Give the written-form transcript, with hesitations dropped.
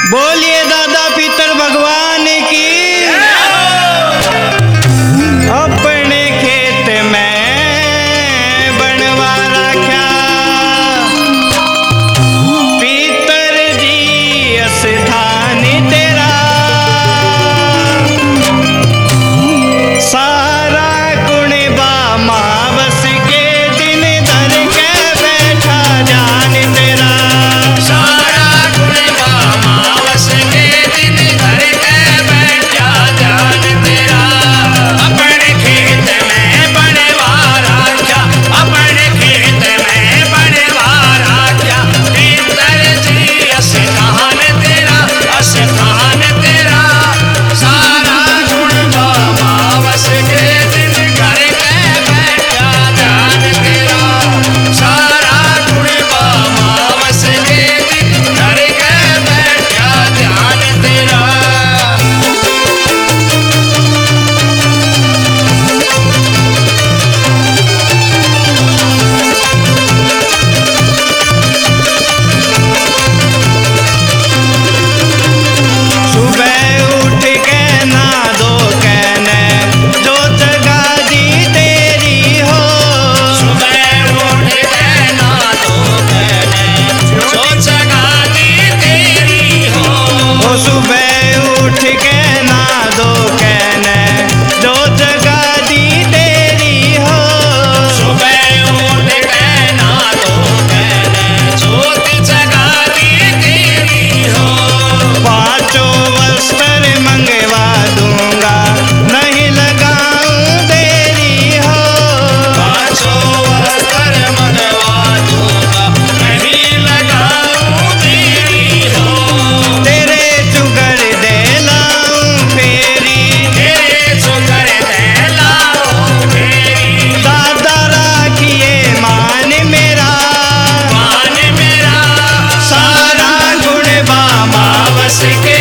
बोलिए दादा पितर भगवान की। अपने खेत में बनवा रखा पितर जी स्थान तेरा, सारा गुण बामावस के दिन धर के बैठा जान तेरा, सारा गुण बामावस के दिन धर के बैठा जान तेरा। अपने खेत में बनवारा क्या, अपने खेत में बनवारा क्या, पितर जी स्थान तेरा, स्थान तेरा। सारा गुण बामावस के दिन घर के बैठा जान तेरा, सारा गुण बामावस के दिन घर के बैठा जान तेरा। सुबह उठ के नहा कहने जो जगा दी तेरी हो, सुबह उठ के नहा कहने जो जगा दी तेरी हो। वो सुबह उठ के नहा कहने जो जगा दी तेरी हो, सुबह उठ के नहा कहने ज्योत जगा दी तेरी हो। पांचों वस्त्र मंगवा दूंगा नहीं लगाऊं देरी हो, पांचों वस्त्र मनवा दूंगा नहीं लगाऊं तेरी हो। तेरे चुगर दे लाऊं फेरी, तेरे चुकर दे लाऊं फेरी। दादा राखिए मान मेरा, मान मेरा सारा गुण बामावस बामावस के